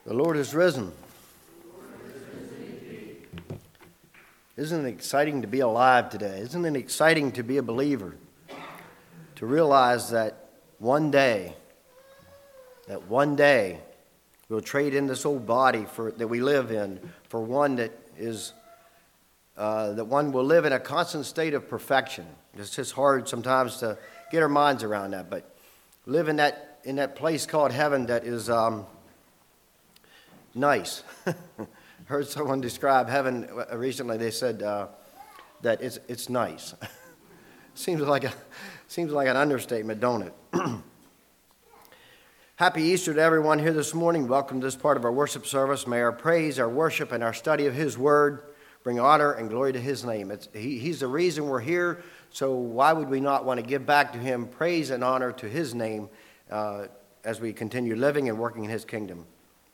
The Lord is risen. Isn't it exciting to be alive today? Isn't it exciting to be a believer? To realize that one day we'll trade in this old body that we live in for one that one will live in a constant state of perfection. It's just hard sometimes to get our minds around that, but live in that place called heaven that is nice. Heard someone describe heaven recently. They said that it's nice. Seems like an understatement, don't it? Happy Easter to everyone here this morning. Welcome to this part of our worship service. May our praise, our worship, and our study of His Word bring honor and glory to His name. He's the reason we're here, so why would we not want to give back to Him praise and honor to His name as we continue living and working in His kingdom?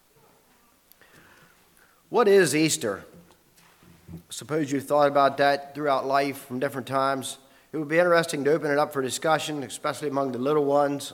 What is Easter? Suppose you've thought about that throughout life from different times. It would be interesting to open it up for discussion, especially among the little ones.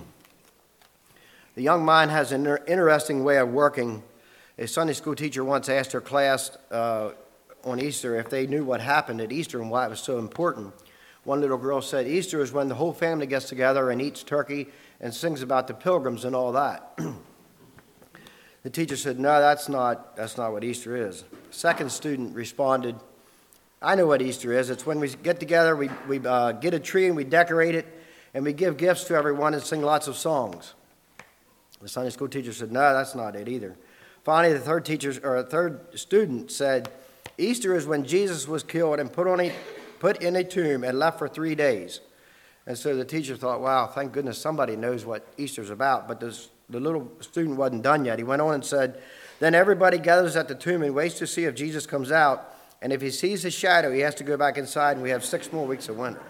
The young mind has an interesting way of working. A Sunday school teacher once asked her class on Easter if they knew what happened at Easter and why it was so important. One little girl said, Easter is when the whole family gets together and eats turkey and sings about the pilgrims and all that. The teacher said, no, that's not what Easter is. Second student responded, I know what Easter is. It's when we get together, we get a tree and we decorate it, and we give gifts to everyone and sing lots of songs. The Sunday school teacher said, no, that's not it either. Finally, the third student said, Easter is when Jesus was killed and put in a tomb and left for 3 days. And so the teacher thought, wow, thank goodness somebody knows what Easter's about. But the little student wasn't done yet. He went on and said, then everybody gathers at the tomb and waits to see if Jesus comes out. And if he sees his shadow, he has to go back inside, and we have 6 more weeks of winter.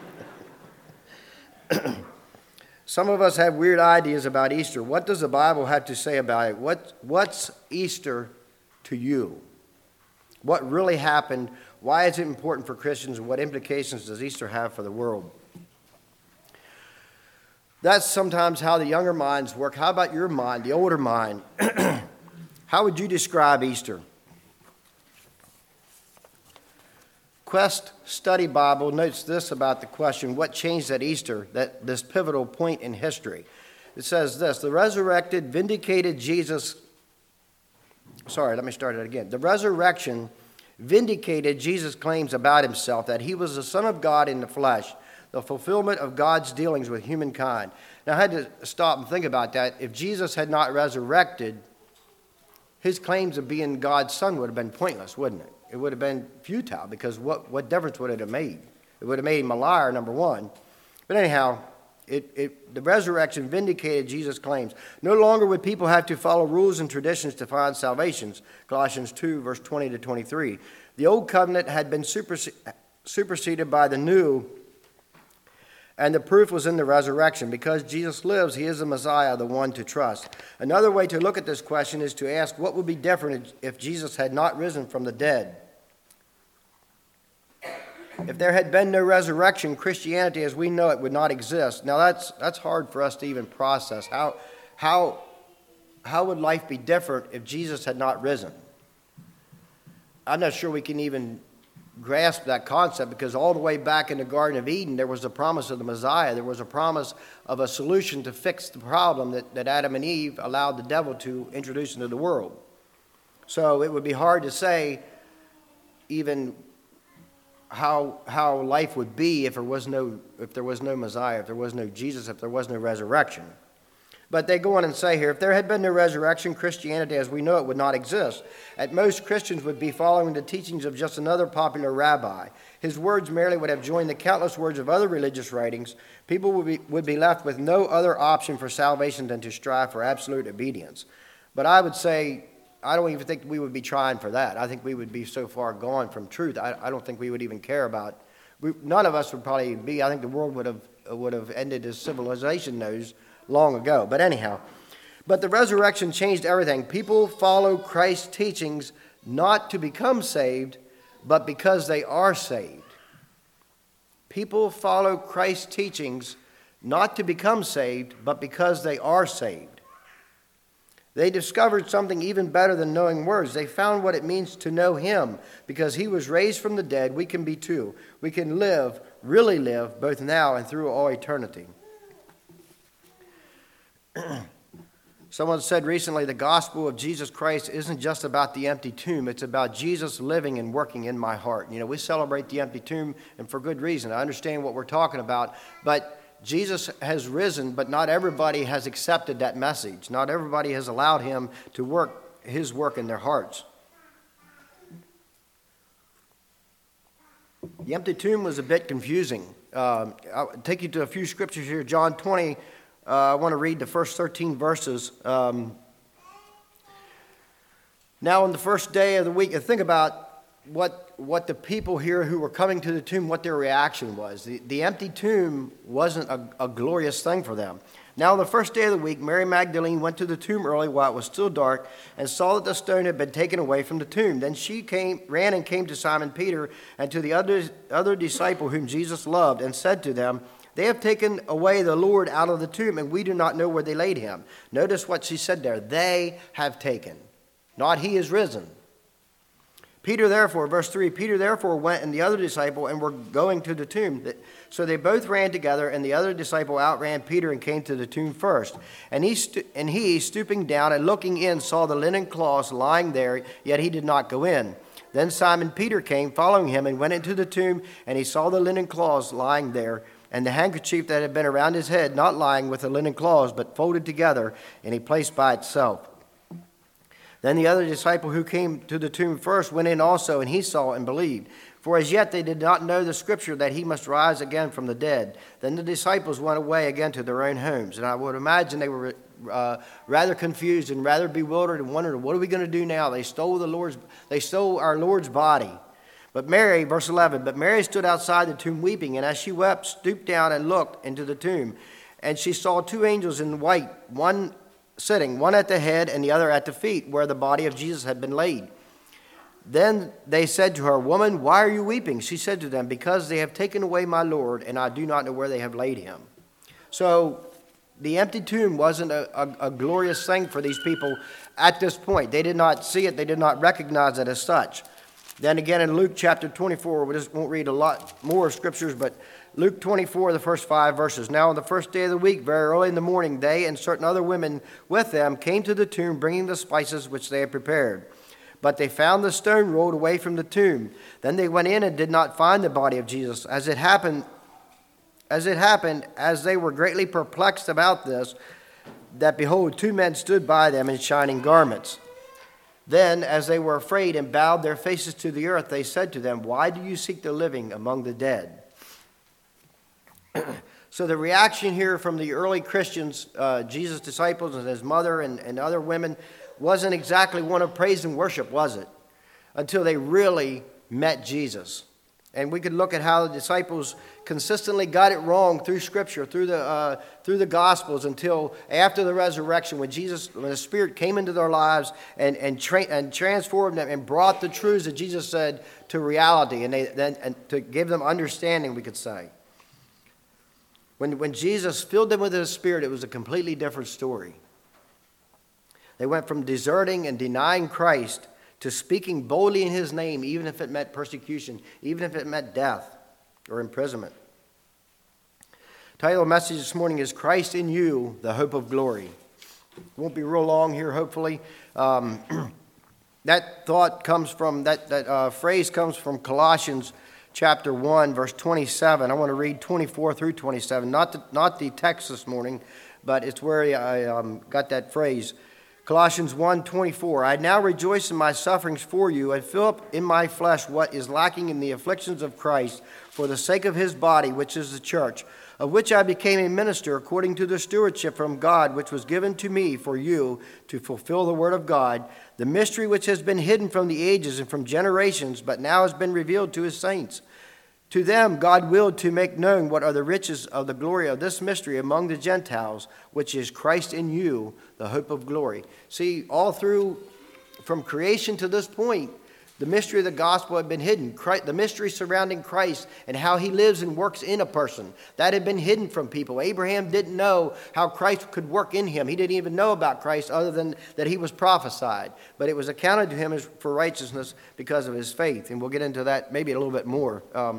Some of us have weird ideas about Easter. What does the Bible have to say about it? What's Easter to you? What really happened? Why is it important for Christians? And what implications does Easter have for the world? That's sometimes how the younger minds work. How about your mind, the older mind? How would you describe Easter? Quest Study Bible notes this about the question, what changed at Easter, this pivotal point in history? It says this, the resurrection vindicated Jesus' claims about himself, that he was the Son of God in the flesh, the fulfillment of God's dealings with humankind. Now, I had to stop and think about that. If Jesus had not resurrected, his claims of being God's Son would have been pointless, wouldn't it? It would have been futile, because what difference would it have made? It would have made him a liar, number one. But anyhow, the resurrection vindicated Jesus' claims. No longer would people have to follow rules and traditions to find salvation. Colossians 2, verse 20 to 23. The old covenant had been superseded by the new, and the proof was in the resurrection. Because Jesus lives, he is the Messiah, the one to trust. Another way to look at this question is to ask what would be different if Jesus had not risen from the dead. If there had been no resurrection, Christianity as we know it would not exist. Now that's hard for us to even process. How would life be different if Jesus had not risen? I'm not sure we can even grasp that concept, because all the way back in the Garden of Eden, there was a promise of the Messiah. There was a promise of a solution to fix the problem that Adam and Eve allowed the devil to introduce into the world. So it would be hard to say even how life would be if there was no Messiah, if there was no Jesus, if there was no resurrection. But they go on and say here, if there had been no resurrection, Christianity as we know it would not exist. At most, Christians would be following the teachings of just another popular rabbi. His words merely would have joined the countless words of other religious writings. People would be left with no other option for salvation than to strive for absolute obedience. But I would say, I don't even think we would be trying for that. I think we would be so far gone from truth. I don't think we would even care about. None of us would probably be. I think the world would have ended as civilization knows long ago. But anyhow, the resurrection changed everything. People follow Christ's teachings not to become saved, but because they are saved. People follow Christ's teachings not to become saved, but because they are saved. They discovered something even better than knowing words. They found what it means to know him. Because he was raised from the dead, we can be too. We can live, really live, both now and through all eternity. Someone said recently, the gospel of Jesus Christ isn't just about the empty tomb. It's about Jesus living and working in my heart. You know, we celebrate the empty tomb, and for good reason. I understand what we're talking about. But Jesus has risen, but not everybody has accepted that message. Not everybody has allowed him to work his work in their hearts. The empty tomb was a bit confusing. I'll take you to a few scriptures here. John 20. I want to read the first 13 verses. Now on the first day of the week, think about what the people here who were coming to the tomb, what their reaction was. The empty tomb wasn't a glorious thing for them. Now on the first day of the week, Mary Magdalene went to the tomb early while it was still dark and saw that the stone had been taken away from the tomb. Then she ran and came to Simon Peter and to the other disciple whom Jesus loved and said to them, "They have taken away the Lord out of the tomb, and we do not know where they laid him." Notice what she said there. They have taken. Not he is risen. Peter therefore, verse 3, Peter therefore went and the other disciple and were going to the tomb. So they both ran together, and the other disciple outran Peter and came to the tomb first. And he stooping down and looking in, saw the linen cloths lying there, yet he did not go in. Then Simon Peter came, following him, and went into the tomb, and he saw the linen cloths lying there, and the handkerchief that had been around his head, not lying with the linen cloths, but folded together, and he placed by itself. Then the other disciple who came to the tomb first went in also, and he saw and believed. For as yet they did not know the scripture that he must rise again from the dead. Then the disciples went away again to their own homes. And I would imagine they were rather confused and rather bewildered and wondering, what are we going to do now? They stole our Lord's body. But Mary, verse 11, but Mary stood outside the tomb weeping, and as she wept, stooped down and looked into the tomb. And she saw two angels in white, one sitting, one at the head and the other at the feet, where the body of Jesus had been laid. Then they said to her, "Woman, why are you weeping?" She said to them, "Because they have taken away my Lord, and I do not know where they have laid him." So the empty tomb wasn't a glorious thing for these people at this point. They did not see it. They did not recognize it as such. Then again in Luke chapter 24, we just won't read a lot more scriptures, but Luke 24, the first 5 verses. Now on the first day of the week, very early in the morning, they and certain other women with them came to the tomb, bringing the spices which they had prepared. But they found the stone rolled away from the tomb. Then they went in and did not find the body of Jesus. As it happened, as they were greatly perplexed about this, that behold, two men stood by them in shining garments. Then, as they were afraid and bowed their faces to the earth, they said to them, "Why do you seek the living among the dead?" So the reaction here from the early Christians, Jesus' disciples and his mother and other women, wasn't exactly one of praise and worship, was it? Until they really met Jesus. And we could look at how the disciples consistently got it wrong through Scripture, through the Gospels, until after the resurrection, when the Spirit came into their lives and transformed them and brought the truths that Jesus said to reality, and to give them understanding, we could say. When Jesus filled them with his Spirit, it was a completely different story. They went from deserting and denying Christ to speaking boldly in his name, even if it meant persecution, even if it meant death or imprisonment. The title of the message this morning is Christ in You, the Hope of Glory. It won't be real long here, hopefully. That thought comes from, that phrase comes from Colossians chapter 1, verse 27. I want to read 24 through 27. Not the text this morning, but it's where I got that phrase. Colossians 1:24, I now rejoice in my sufferings for you, and fill up in my flesh what is lacking in the afflictions of Christ, for the sake of his body, which is the church, of which I became a minister according to the stewardship from God, which was given to me for you to fulfill the word of God, the mystery which has been hidden from the ages and from generations, but now has been revealed to his saints. To them God willed to make known what are the riches of the glory of this mystery among the Gentiles, which is Christ in you, the hope of glory. See, all through, from creation to this point, The mystery of the gospel had been hidden. The mystery surrounding Christ and how he lives and works in a person, that had been hidden from people. Abraham didn't know how Christ could work in him. He didn't even know about Christ other than that he was prophesied. But it was accounted to him as for righteousness because of his faith. And we'll get into that maybe a little bit more.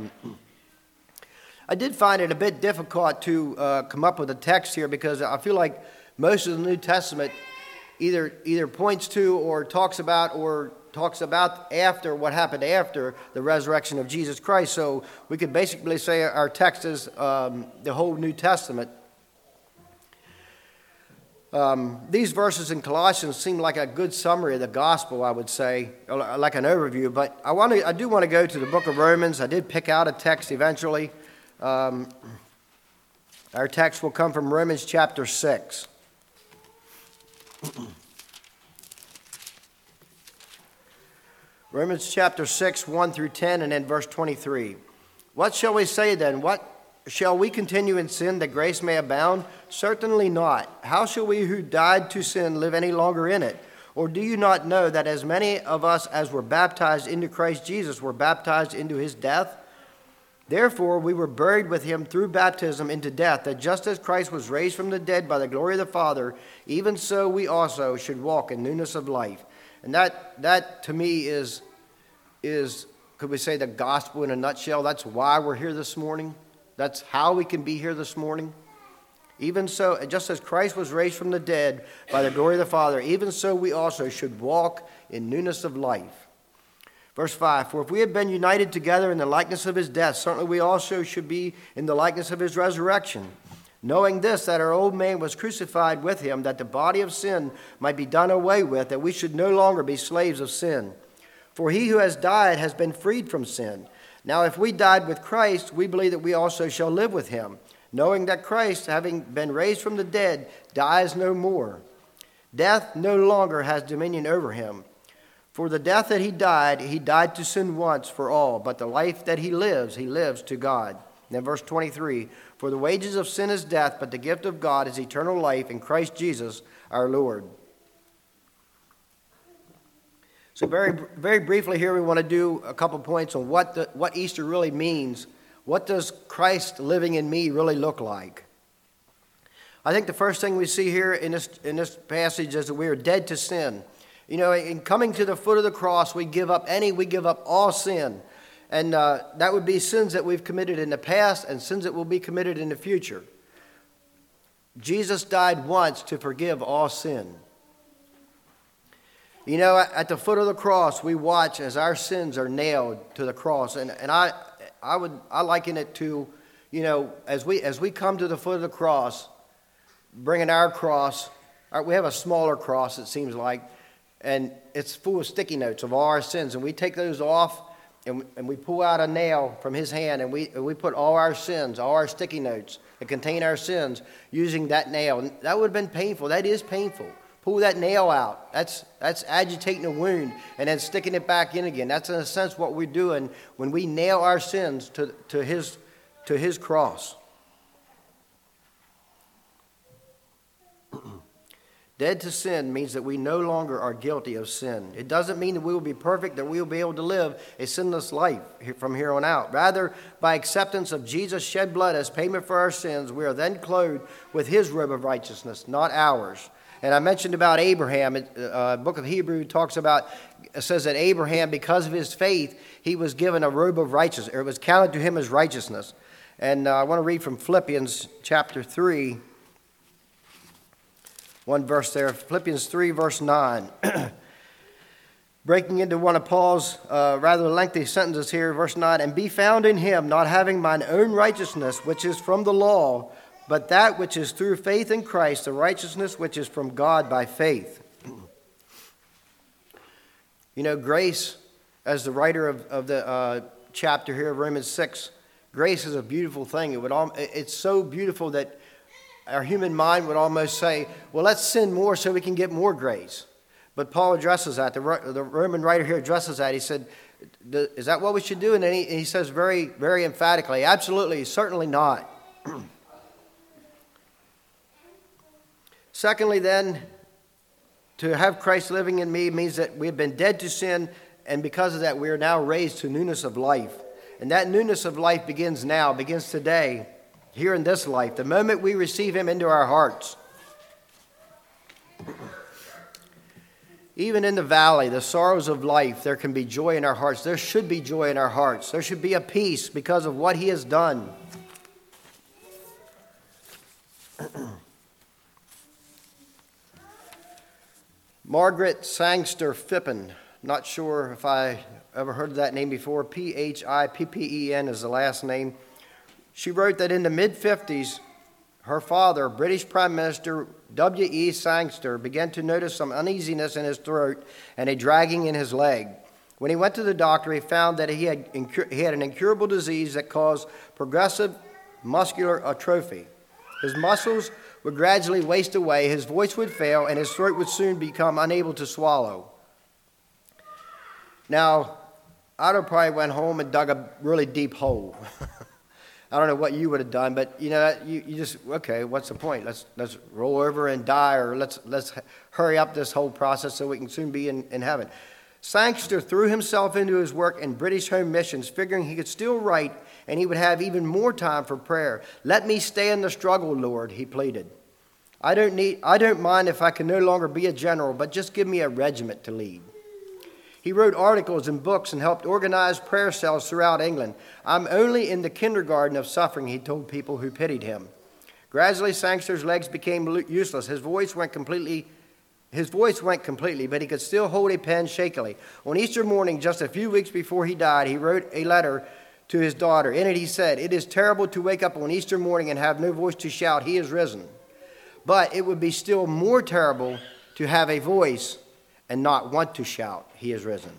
I did find it a bit difficult to come up with a text here because I feel like most of the New Testament either points to or talks about after what happened after the resurrection of Jesus Christ. So we could basically say our text is the whole New Testament. These verses in Colossians seem like a good summary of the gospel, I would say, like an overview. But I do want to go to the book of Romans. I did pick out a text eventually. Our text will come from Romans chapter 6. Romans chapter 6, 1 through 10, and then verse 23. What shall we say then? What shall we continue in sin that grace may abound? Certainly not. How shall we who died to sin live any longer in it? Or do you not know that as many of us as were baptized into Christ Jesus were baptized into his death? Therefore we were buried with him through baptism into death, that just as Christ was raised from the dead by the glory of the Father, even so we also should walk in newness of life. And that to me is, could we say, the gospel in a nutshell. That's why we're here this morning. That's how we can be here this morning. Even so, just as Christ was raised from the dead by the glory of the Father, even so we also should walk in newness of life. Verse 5, for if we have been united together in the likeness of his death, certainly we also should be in the likeness of his resurrection. Knowing this, that our old man was crucified with him, that the body of sin might be done away with, that we should no longer be slaves of sin. For he who has died has been freed from sin. Now if we died with Christ, we believe that we also shall live with him, knowing that Christ, having been raised from the dead, dies no more. Death no longer has dominion over him. For the death that he died to sin once for all, but the life that he lives to God. And then verse 23, for the wages of sin is death, but the gift of God is eternal life in Christ Jesus our Lord. So very, very briefly here, we want to do a couple points on what Easter really means. What does Christ living in me really look like? I think the first thing we see here in this passage is that we are dead to sin. You know, in coming to the foot of the cross, we give up all sin. And that would be sins that we've committed in the past and sins that will be committed in the future. Jesus died once to forgive all sin. You know, at the foot of the cross, we watch as our sins are nailed to the cross. And I liken it to, you know, as we come to the foot of the cross, bringing our cross, we have a smaller cross, it seems like, and it's full of sticky notes of all our sins. And we take those off, and we pull out a nail from his hand, and we put all our sins, all our sticky notes that contain our sins, using that nail. And that would have been painful. That is painful. Pull that nail out. That's agitating a wound and then sticking it back in again. That's in a sense what we're doing when we nail our sins to his cross. Dead to sin means that we no longer are guilty of sin. It doesn't mean that we will be perfect, that we will be able to live a sinless life from here on out. Rather, by acceptance of Jesus' shed blood as payment for our sins, we are then clothed with his robe of righteousness, not ours. And I mentioned about Abraham. The book of Hebrews says that Abraham, because of his faith, he was given a robe of righteousness, or it was counted to him as righteousness. And I want to read from Philippians chapter 3. One verse there, Philippians 3, verse 9. Breaking into one of Paul's rather lengthy sentences here, verse 9. And be found in him, not having mine own righteousness, which is from the law, but that which is through faith in Christ, the righteousness which is from God by faith. You know, grace, as the writer of the chapter here of Romans 6, grace is a beautiful thing. It's so beautiful that our human mind would almost say, well, let's sin more so we can get more grace. But Paul addresses that. The Roman writer here addresses that. He said, is that what we should do? And then he says very, very emphatically, absolutely, certainly not. Secondly, then, to have Christ living in me means that we have been dead to sin and because of that, we are now raised to newness of life. And that newness of life begins now, begins today, here in this life, the moment we receive him into our hearts. Even in the valley, the sorrows of life, there can be joy in our hearts. There should be joy in our hearts. There should be a peace because of what he has done. Margaret Sangster Phippen, not sure if I ever heard of that name before. Phippen is the last name. She wrote that in the mid-50s, her father, British Prime Minister W.E. Sangster, began to notice some uneasiness in his throat and a dragging in his leg. When he went to the doctor, he found that he had an incurable disease that caused progressive muscular atrophy. His muscles would gradually waste away, his voice would fail, and his throat would soon become unable to swallow. Now, Otto probably went home and dug a really deep hole. I don't know what you would have done, but you just, okay, what's the point? Let's roll over and die, or let's hurry up this whole process so we can soon be in heaven. Sangster threw himself into his work in British Home Missions, figuring he could still write and he would have even more time for prayer. Let me stay in the struggle, Lord, he pleaded. I don't mind if I can no longer be a general, but just give me a regiment to lead. He wrote articles and books and helped organize prayer cells throughout England. I'm only in the kindergarten of suffering, he told people who pitied him. Gradually, Sangster's legs became useless. His voice went completely, but he could still hold a pen shakily. On Easter morning, just a few weeks before he died, he wrote a letter to his daughter. In it, he said, "It is terrible to wake up on Easter morning and have no voice to shout, 'He is risen.' But it would be still more terrible to have a voice and not want to shout, 'He is risen.'"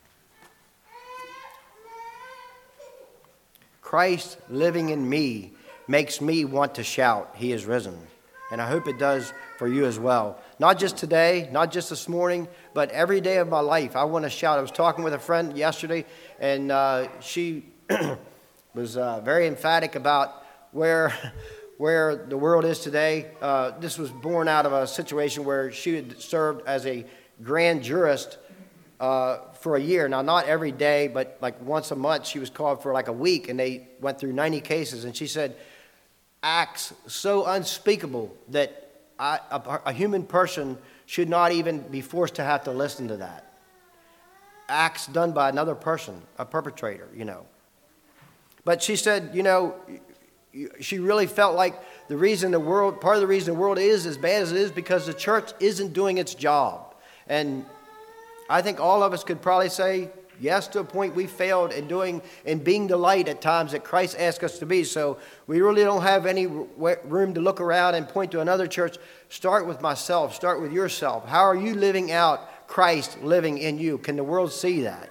Christ living in me makes me want to shout, "He is risen." And I hope it does for you as well. Not just today, not just this morning, but every day of my life. I want to shout. I was talking with a friend yesterday, and she was very emphatic about where the world is today. This was born out of a situation where she had served as a grand jurist for a year. Now, not every day, but like once a month, she was called for like a week, and they went through 90 cases. And she said, acts so unspeakable that a human person should not even be forced to have to listen to that. Acts done by another person, a perpetrator, But she said, she really felt like part of the reason the world is as bad as it is because the church isn't doing its job. And I think all of us could probably say yes to a point we failed in being the light at times that Christ asked us to be. So we really don't have any room to look around and point to another church. Start with myself. Start with yourself. How are you living out Christ living in you? Can the world see that?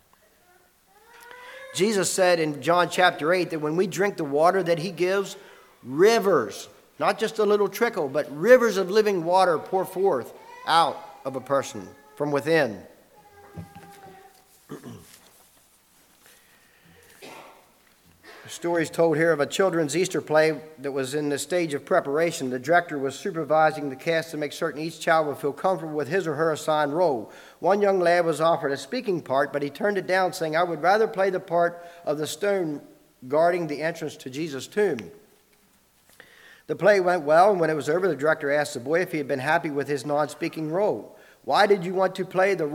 Jesus said in John chapter 8 that when we drink the water that he gives, rivers, not just a little trickle, but rivers of living water pour forth out of a person from within. The story is told here of a children's Easter play that was in the stage of preparation. The director was supervising the cast to make certain each child would feel comfortable with his or her assigned role. One young lad was offered a speaking part, but he turned it down, saying, "I would rather play the part of the stone guarding the entrance to Jesus' tomb." The play went well, and when it was over, the director asked the boy if he had been happy with his non-speaking role. "Why did you want to play the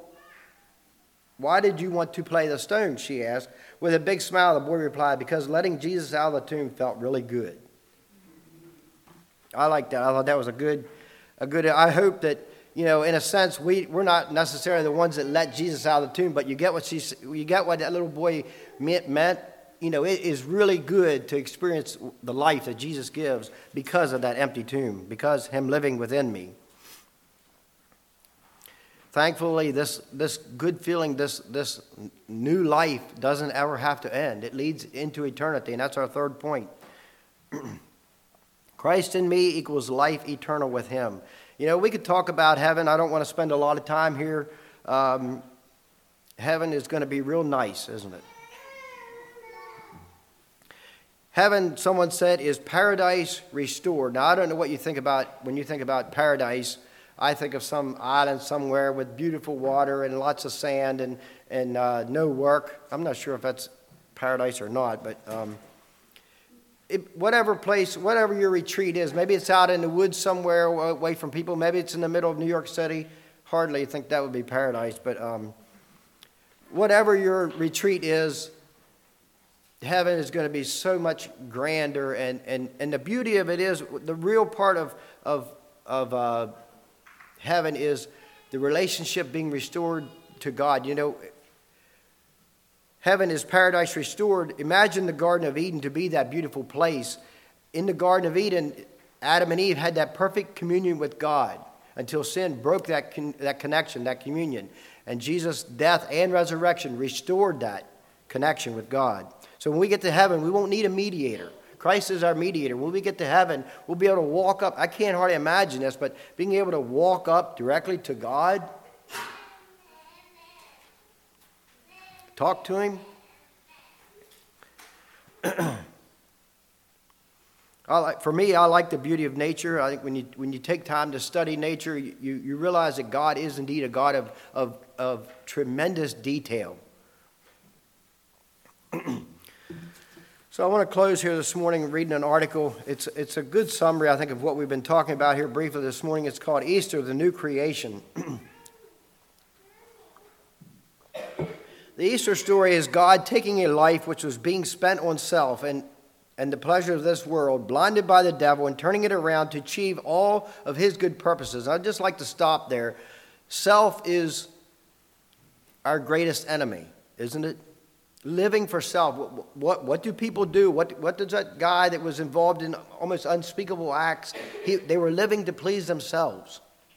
stone?" she asked. With a big smile, the boy replied, "Because letting Jesus out of the tomb felt really good." I like that. I thought that was a good. I hope that, in a sense, we're not necessarily the ones that let Jesus out of the tomb, but you get what that little boy meant. It is really good to experience the life that Jesus gives because of that empty tomb, because him living within me. Thankfully, this good feeling, this new life doesn't ever have to end. It leads into eternity, and that's our third point. Christ in me equals life eternal with him. We could talk about heaven. I don't want to spend a lot of time here. Heaven is going to be real nice, isn't it? Heaven, someone said, is paradise restored. Now, I don't know what you think about when you think about paradise. I think of some island somewhere with beautiful water and lots of sand and no work. I'm not sure if that's paradise or not, but whatever place, whatever your retreat is, maybe it's out in the woods somewhere away from people. Maybe it's in the middle of New York City. Hardly think that would be paradise, but whatever your retreat is, heaven is going to be so much grander, and the beauty of it is, the real part of heaven is the relationship being restored to God. You know, heaven is paradise restored. Imagine the Garden of Eden to be that beautiful place. In the Garden of Eden, Adam and Eve had that perfect communion with God until sin broke that connection, that communion. And Jesus' death and resurrection restored that connection with God. So when we get to heaven, we won't need a mediator. Christ is our mediator. When we get to heaven, we'll be able to walk up. I can't hardly imagine this, but being able to walk up directly to God, talk to Him. For me, I like the beauty of nature. I think when you take time to study nature, you realize that God is indeed a God of tremendous detail. So I want to close here this morning reading an article. It's a good summary, I think, of what we've been talking about here briefly this morning. It's called Easter, the New Creation. The Easter story is God taking a life which was being spent on self and the pleasure of this world, blinded by the devil, and turning it around to achieve all of His good purposes. I'd just like to stop there. Self is our greatest enemy, isn't it? Living for self. What do people do? What does that guy that was involved in almost unspeakable acts, they were living to please themselves.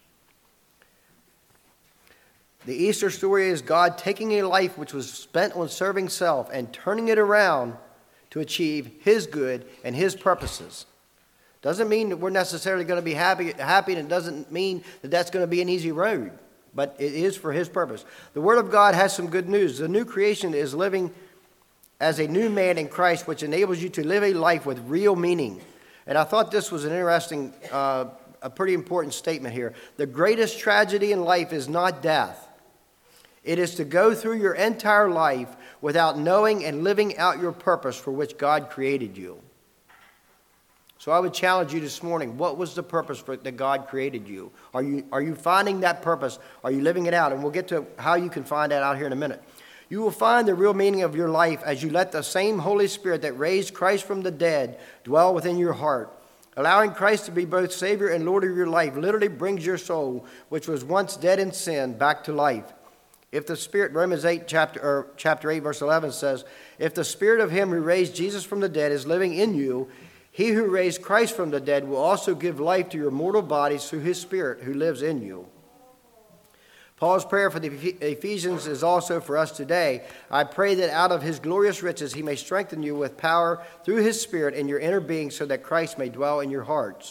The Easter story is God taking a life which was spent on serving self and turning it around to achieve His good and His purposes. Doesn't mean that we're necessarily going to be happy, and it doesn't mean that that's going to be an easy road. But it is for His purpose. The Word of God has some good news. The new creation is living as a new man in Christ, which enables you to live a life with real meaning. And I thought this was an interesting, a pretty important statement here. The greatest tragedy in life is not death. It is to go through your entire life without knowing and living out your purpose for which God created you. So I would challenge you this morning, what was the purpose that God created you? Are you finding that purpose? Are you living it out? And we'll get to how you can find that out here in a minute. You will find the real meaning of your life as you let the same Holy Spirit that raised Christ from the dead dwell within your heart. Allowing Christ to be both Savior and Lord of your life literally brings your soul, which was once dead in sin, back to life. If the Spirit, Romans 8, chapter 8, verse 11 says, if the Spirit of Him who raised Jesus from the dead is living in you, He who raised Christ from the dead will also give life to your mortal bodies through His Spirit who lives in you. Paul's prayer for the Ephesians is also for us today. I pray that out of His glorious riches He may strengthen you with power through His Spirit in your inner being so that Christ may dwell in your hearts.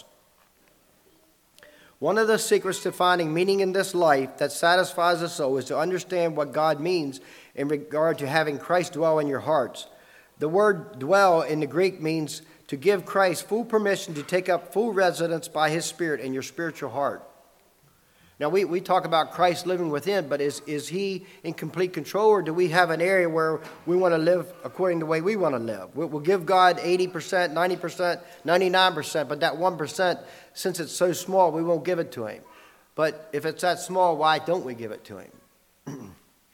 One of the secrets to finding meaning in this life that satisfies the soul is to understand what God means in regard to having Christ dwell in your hearts. The word dwell in the Greek means to give Christ full permission to take up full residence by His Spirit in your spiritual heart. Now, we talk about Christ living within, but is He in complete control, or do we have an area where we want to live according to the way we want to live? We'll give God 80%, 90%, 99%, but that 1%, since it's so small, we won't give it to Him. But if it's that small, why don't we give it to Him?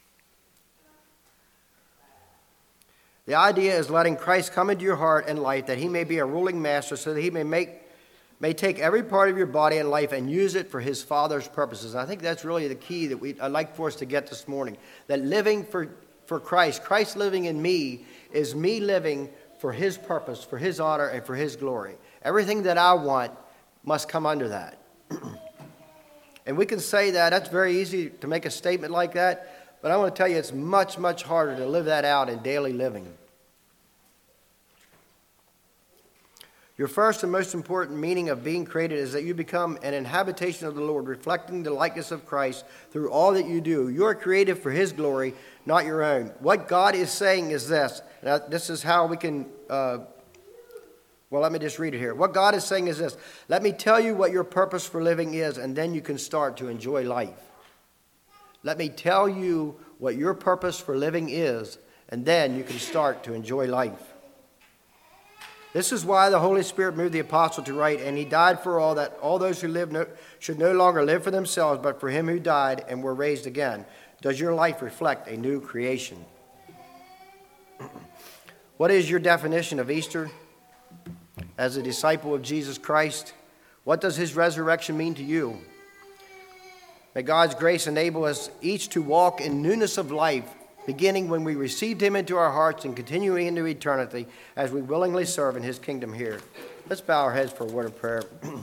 The idea is letting Christ come into your heart and life that He may be a ruling master so that He may take every part of your body and life and use it for His Father's purposes. And I think that's really the key that I'd like for us to get this morning. That living for Christ, Christ living in me, is me living for His purpose, for His honor, and for His glory. Everything that I want must come under that. And we can say that. That's very easy to make a statement like that. But I want to tell you it's much, much harder to live that out in daily living. Your first and most important meaning of being created is that you become an inhabitation of the Lord, reflecting the likeness of Christ through all that you do. You are created for His glory, not your own. What God is saying is this. Now, this is how we can Well, let me just read it here. What God is saying is this. Let me tell you what your purpose for living is, and then you can start to enjoy life. Let me tell you what your purpose for living is, and then you can start to enjoy life. This is why the Holy Spirit moved the apostle to write, and he died for all, that all those who live should no longer live for themselves, but for him who died and were raised again. Does your life reflect a new creation? What is your definition of Easter? As a disciple of Jesus Christ, what does his resurrection mean to you? May God's grace enable us each to walk in newness of life, beginning when we received him into our hearts and continuing into eternity as we willingly serve in his kingdom here. Let's bow our heads for a word of prayer.